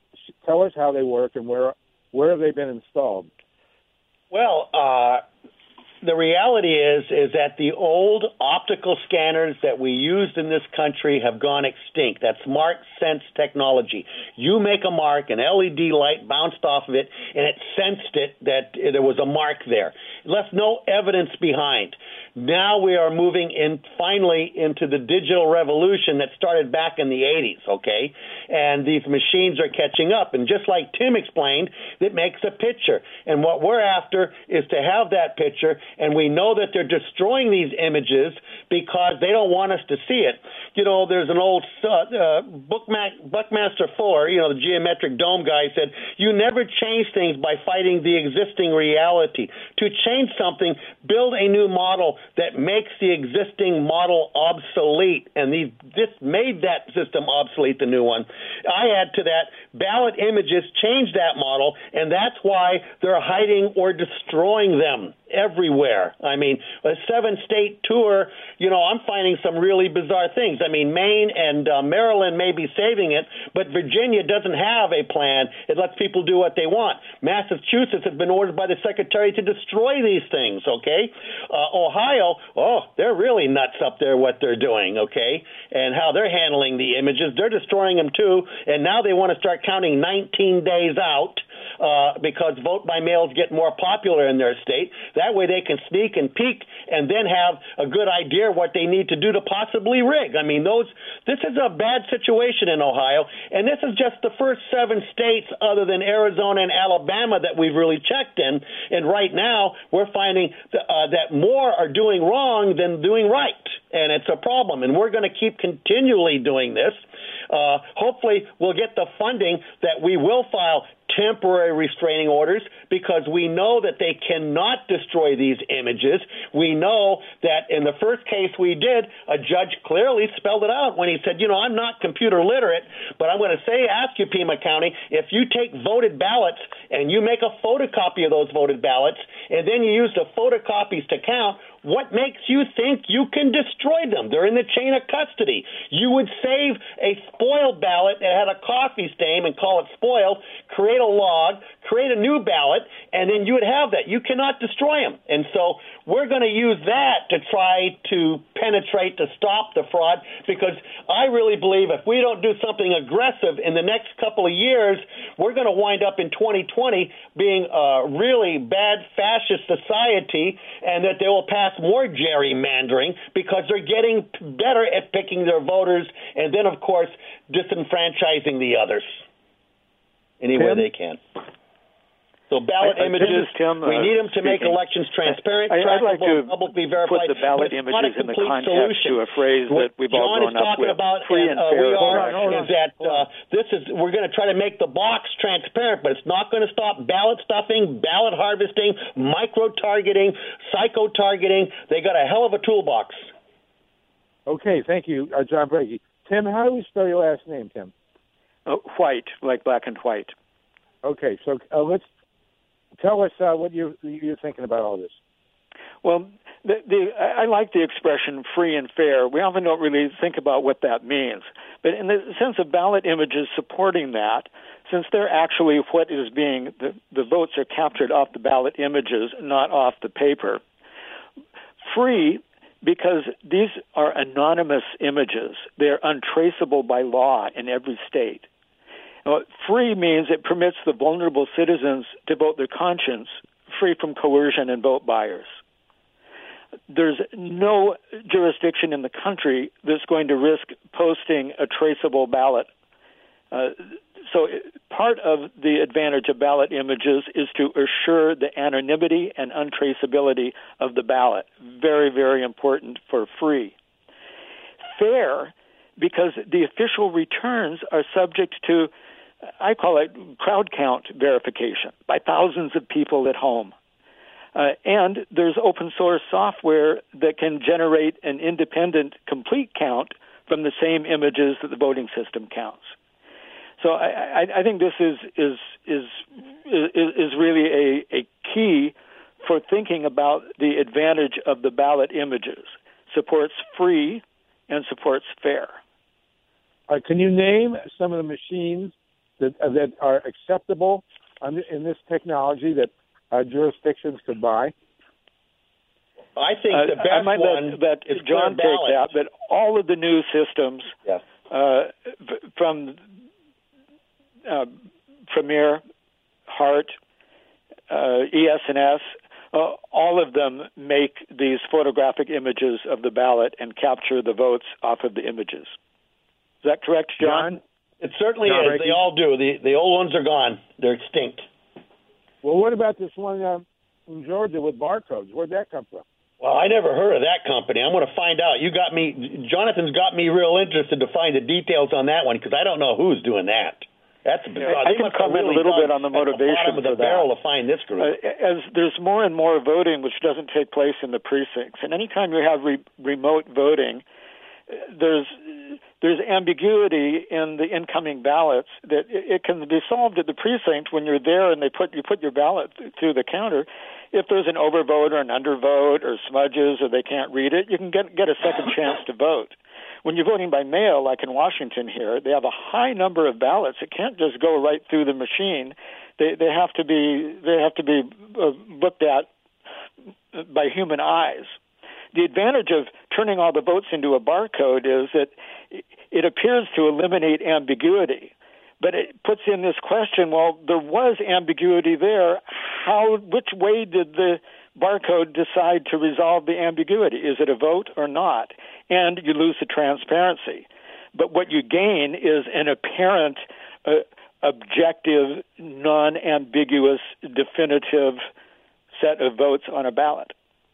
tell us how they work and where where have they been installed? Well, uh, the reality is is that the old optical scanners that we used in this country have gone extinct. That's mark sense technology. You make a mark, an L E D light bounced off of it, and it sensed it that there was a mark there. It left no evidence behind. Now we are moving in finally into the digital revolution that started back in the eighties, okay? And these machines are catching up. And just like Tim explained, it makes a picture. And what we're after is to have that picture, and we know that they're destroying these images because they don't want us to see it. You know, there's an old uh, uh, Bookma- Buckmaster Fuller, you know, the geometric dome guy, said, you never change things by fighting the existing reality. To change something, build a new model that makes the existing model obsolete, and these, this made that system obsolete, the new one. I add to that, ballot images change that model, and that's why they're hiding or destroying them everywhere. I mean, a seven-state tour, you know, I'm finding some really bizarre things. I mean, Maine and uh, Maryland may be saving it, but Virginia doesn't have a plan. It lets people do what they want. Massachusetts has been ordered by the secretary to destroy these things, okay? Uh, Ohio, oh, they're really nuts up there what they're doing, okay? And how they're handling the images. They're destroying them too, and now they want to start counting nineteen days out uh, because vote by mails get more popular in their state. That way they can sneak and peek and then have a good idea what they need to do to possibly rig. I mean, those. This is a bad situation in Ohio, and this is just the first seven states other than Arizona and Alabama that we've really checked in. And right now we're finding th- uh, that more are doing wrong than doing right, and it's a problem. And we're going to keep continually doing this. Uh, hopefully we'll get the funding that we will file temporary restraining orders because we know that they cannot destroy these images. We know that in the first case we did, a judge clearly spelled it out when he said, you know, I'm not computer literate, but I'm going to say, ask you, Pima County, if you take voted ballots and you make a photocopy of those voted ballots and then you use the photocopies to count, what makes you think you can destroy them? They're in the chain of custody. You would save a spoiled ballot that had a coffee stain and call it spoiled, create a log, create a new ballot, and then you would have that. You cannot destroy them. And so we're going to use that to try to penetrate, to stop the fraud, because I really believe if we don't do something aggressive in the next couple of years, we're going to wind up in twenty twenty being a really bad fascist society, and that they will pass more gerrymandering because they're getting better at picking their voters and then, of course, disenfranchising the others any way they can. So ballot I, I images, Tim, uh, we need them to speaking. make elections transparent, I, I'd like to publicly verified. put the ballot images in the context solution. to a phrase what that we've all John grown up with. About, free and, and uh, fair we are, elections. is that uh, this is we're going to try to make the box transparent, but it's not going to stop ballot stuffing, ballot harvesting, micro-targeting, psycho-targeting. They got a hell of a toolbox. Okay, thank you, uh, John Brakey. Tim, how do we spell your last name, Tim? Uh, white, like black and white. Okay, so uh, let's tell us uh, what you're, you're thinking about all this. Well, the, the, I like the expression free and fair. We often don't really think about what that means. But in the sense of ballot images supporting that, since they're actually what is being, the, the votes are captured off the ballot images, not off the paper. Free, because these are anonymous images. They're untraceable by law in every state. Now, free means it permits the vulnerable citizens to vote their conscience, free from coercion and vote buyers. There's no jurisdiction in the country that's going to risk posting a traceable ballot. Uh, so part of the advantage of ballot images is to assure the anonymity and untraceability of the ballot. Very, very important for free. Fair, because the official returns are subject to, I call it crowd count verification by thousands of people at home. Uh, and there's open source software that can generate an independent complete count from the same images that the voting system counts. So I, I, I think this is is is is, is really a, a key for thinking about the advantage of the ballot images. Supports free and supports fair. Uh, can you name some of the machines that, uh, that are acceptable under, in this technology that uh, jurisdictions could buy? I think the uh, best I might one let, that is John take that, but all of the new systems yes. uh, from uh, Premier, Hart, uh, E S N S, uh, all of them make these photographic images of the ballot and capture the votes off of the images. Is that correct, John? John? It certainly John is. Ricky? They all do. The the old ones are gone. They're extinct. Well, what about this one uh, from Georgia with barcodes? Where'd that come from? Well, I never heard of that company. I'm going to find out. You got me, Jonathan's got me real interested to find the details on that one because I don't know who's doing that. That's bizarre. I can comment really a little bit on the motivation of for the that. barrel to find this group. Uh, as there's more and more voting which doesn't take place in the precincts, and anytime you have re- remote voting, there's there's ambiguity in the incoming ballots that it, it can be solved at the precinct when you're there and they put you put your ballot through the counter. If there's an overvote or an undervote or smudges or they can't read it, you can get get a second chance to vote. When you're voting by mail, like in Washington here, they have a high number of ballots. It can't just go right through the machine. They they have to be they have to be uh, looked at by human eyes. The advantage of turning all the votes into a barcode is that it appears to eliminate ambiguity. But it puts in this question, well, there was ambiguity there. How, which way did the barcode decide to resolve the ambiguity? Is it a vote or not? And you lose the transparency. But what you gain is an apparent, uh, objective, non-ambiguous, definitive set of votes on a ballot.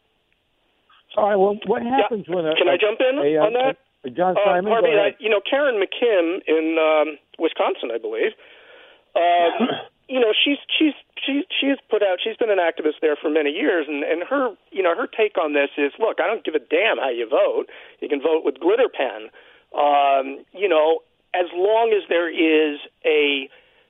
All right, well, what happens yeah. when a... Can I jump in a, a, on that? A, a John uh, Simon, Harvey, go ahead. I, you know, Karen McKim in um, Wisconsin, I believe, um, you know, she's she's she she's put out. She's been an activist there for many years, and and her you know her take on this is, look, I don't give a damn how you vote. You can vote with glitter pen. Um, you know, as long as there is a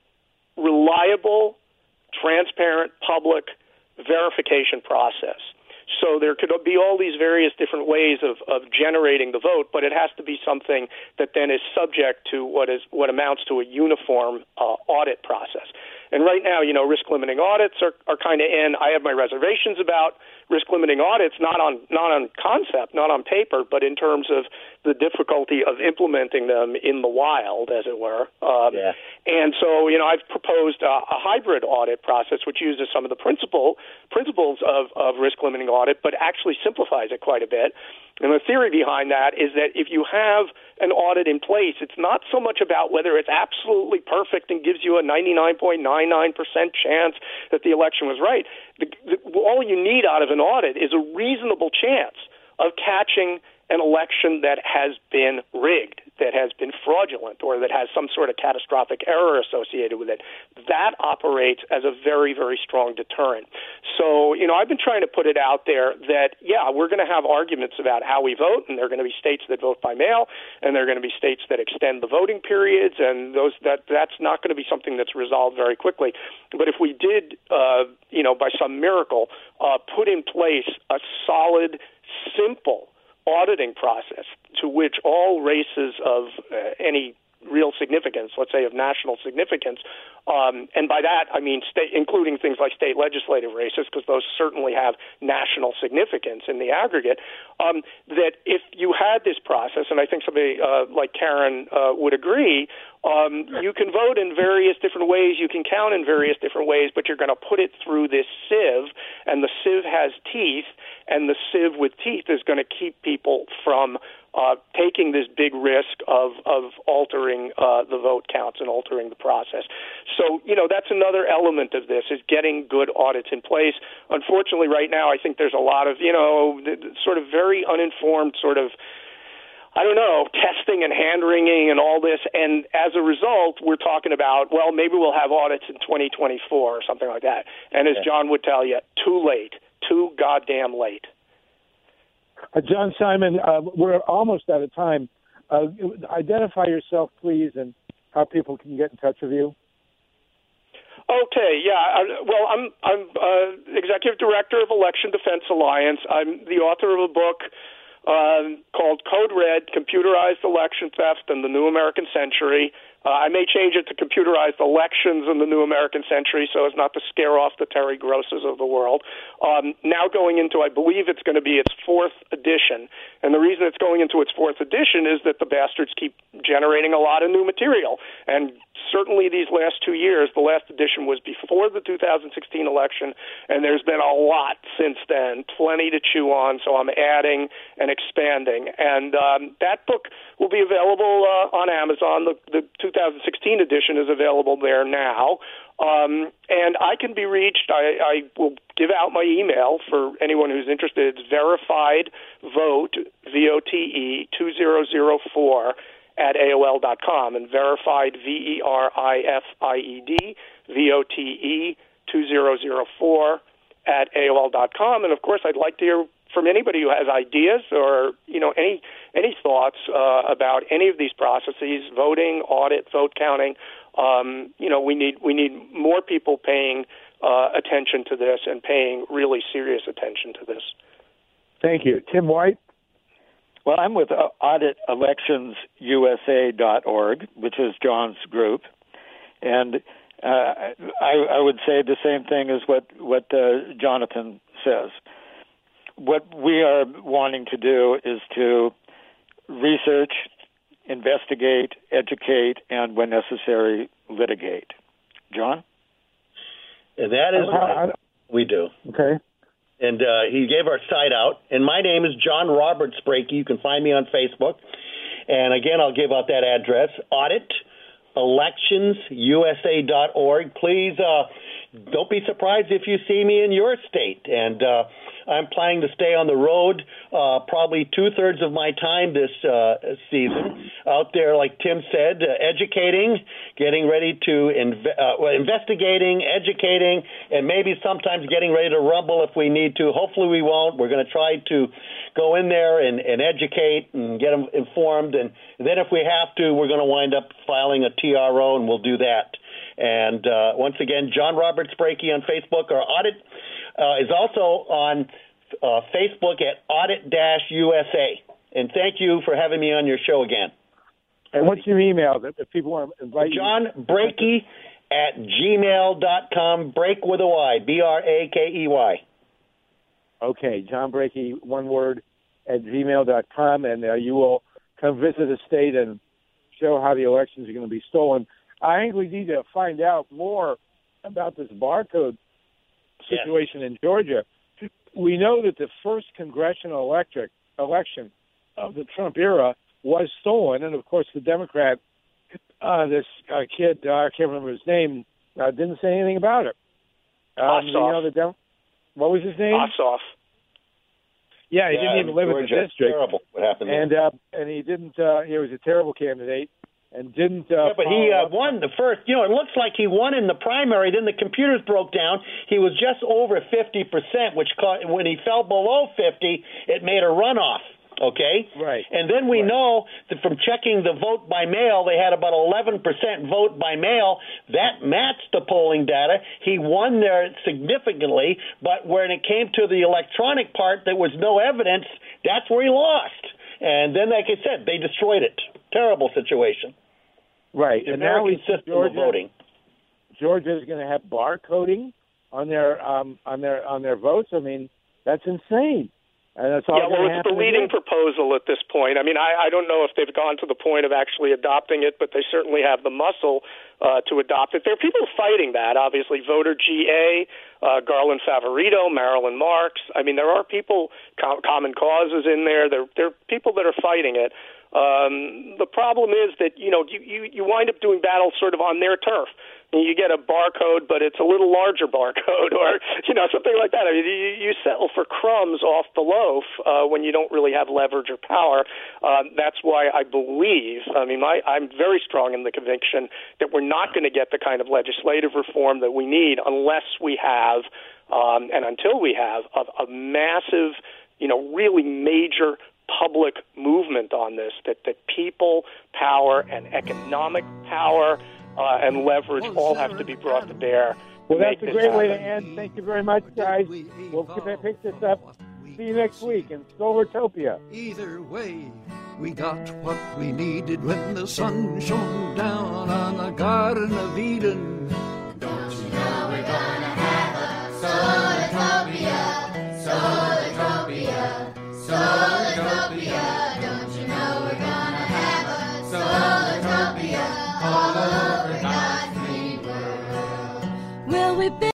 reliable, transparent, public verification process. So there could be all these various different ways of, of generating the vote, but it has to be something that then is subject to what is what amounts to a uniform uh, audit process. And right now, you know, risk-limiting audits are, are kind of in. I have my reservations about risk-limiting audits, not on not on concept, not on paper, but in terms of the difficulty of implementing them in the wild, as it were. Um, yeah. And so, you know, I've proposed a, a hybrid audit process, which uses some of the principle principles of, of risk-limiting audit, but actually simplifies it quite a bit. And the theory behind that is that if you have an audit in place, it's not so much about whether it's absolutely perfect and gives you a ninety-nine point nine nine percent chance that the election was right. The, the, all you need out of an audit is a reasonable chance of catching an election that has been rigged, that has been fraudulent, or that has some sort of catastrophic error associated with it. That operates as a very, very strong deterrent. So, you know, I've been trying to put it out there that, yeah, we're going to have arguments about how we vote, and there are going to be states that vote by mail, and there are going to be states that extend the voting periods, and those that that's not going to be something that's resolved very quickly. But if we did, uh, you know, by some miracle, uh, put in place a solid, simple auditing process to which all races of uh, any real significance, let's say of national significance, um, and by that I mean state, including things like state legislative races, because those certainly have national significance in the aggregate, um, that if you had this process, and I think somebody uh, like Karen uh, would agree, um, you can vote in various different ways, you can count in various different ways, but you're going to put it through this sieve, and the sieve has teeth, and the sieve with teeth is going to keep people from uh, taking this big risk of, of altering uh, the vote counts and altering the process. So, you know, that's another element of this, is getting good audits in place. Unfortunately, right now, I think there's a lot of, you know, sort of very uninformed sort of, I don't know, testing and hand-wringing and all this. And as a result, we're talking about, well, maybe we'll have audits in twenty twenty-four or something like that. And as John would tell you, too late, too goddamn late. Uh, John Simon, uh, we're almost out of time. Uh, identify yourself, please, and how people can get in touch with you. Okay, yeah. I, well, I'm I'm uh, executive director of Election Defense Alliance. I'm the author of a book uh, called Code Red: Computerized Election Theft and the New American Century. Uh, I may change it to computerized elections in the new American century so as not to scare off the Terry Grosses of the world. Um, now going into, I believe it's going to be its fourth edition. And the reason it's going into its fourth edition is that the bastards keep generating a lot of new material. And certainly these last two years, the last edition was before the two thousand sixteen election, and there's been a lot since then, plenty to chew on, so I'm adding and expanding. And um, that book will be available uh, on Amazon. The, the two thousand sixteen edition is available there now. Um, and I can be reached. I, I will give out my email for anyone who's interested. It's verified vote, V O T E, two thousand four at A O L dot com, and verified, V E R I F I E D, V O T E, two thousand four at A O L dot com. And, of course, I'd like to hear from anybody who has ideas or, you know, any any thoughts uh, about any of these processes, voting, audit, vote counting. Um, you know, we need we need more people paying uh, attention to this and paying really serious attention to this. Thank you. Tim White? Well, I'm with uh, audit elections U S A dot org, which is John's group. And uh, I, I would say the same thing as what, what uh, Jonathan says. What we are wanting to do is to research, investigate, educate, and, when necessary, litigate. John? And that is what we do. Okay. And uh, he gave our site out. And my name is John Roberts Brakey. You can find me on Facebook. And, again, I'll give out that address, audit elections U S A dot org. Please uh, don't be surprised if you see me in your state. And uh, I'm planning to stay on the road uh, probably two-thirds of my time this uh, season, out there, like Tim said, uh, educating, getting ready to inv- uh, well, investigating, educating, and maybe sometimes getting ready to rumble if we need to. Hopefully we won't. We're going to try to go in there and, and educate and get them informed. And then if we have to, we're going to wind up filing a T R O, and we'll do that. And uh, once again, John Roberts Brakey on Facebook. Our audit uh, is also on uh, Facebook at Audit-U S A. And thank you for having me on your show again. And what's your email that if people want to invite you? John Brakey at gmail dot com. Break with a Y, B R A K E Y. Okay, John Brakey, one word, at gmail dot com, and uh, you will come visit the state and show how the elections are going to be stolen. I think we need to find out more about this barcode situation yes. in Georgia. We know that the first congressional electric election of the Trump era was stolen, and of course the Democrat, uh, this uh, kid, uh, I can't remember his name, uh, didn't say anything about it. Um, you know, the Dem- what was his name? Ossoff. Yeah, he yeah, didn't even live Georgia, in the district. Terrible what happened there. And uh, and he didn't. Uh, he was a terrible candidate, and didn't. Uh, yeah, but he uh, won the first. You know, it looks like he won in the primary. Then the computers broke down. He was just over fifty percent, which caught, when he fell below fifty, it made a runoff. Okay? Right. And then we right. know that from checking the vote by mail, they had about eleven percent vote by mail. That matched the polling data. He won there significantly, but when it came to the electronic part, there was no evidence. That's where he lost. And then, like I said, they destroyed it. Terrible situation. Right. The and American now system Georgia, of voting. Georgia is going to have barcoding on their um, on their on their votes. I mean, that's insane. And that's all yeah, well, it's the leading again. proposal at this point. I mean, I, I don't know if they've gone to the point of actually adopting it, but they certainly have the muscle uh, to adopt it. There are people fighting that, obviously. Voter G A, uh, Garland Favorito, Marilyn Marks. I mean, there are people, com- Common Cause is in there. There, there are people that are fighting it. Um, the problem is that, you know, you, you, you wind up doing battle sort of on their turf. You get a barcode, but it's a little larger barcode, or you know something like that. I mean, you, you settle for crumbs off the loaf uh, when you don't really have leverage or power. Um, that's why I believe. I mean, my, I'm very strong in the conviction that we're not going to get the kind of legislative reform that we need unless we have, um, and until we have, a, a massive, you know, really major public movement on this. That that people power and economic power. Uh, and leverage all have to be brought to bear. Well, to that's a great way to end. Thank you very much, guys. We'll pick this up. See you next week in Solartopia. Either way, We got what we needed when the sun shone down on the Garden of Eden. Don't you know we're gonna have a Solartopia, Solartopia, Solartopia. Don't you know we're gonna have a Solartopia all over God's green world. Will we be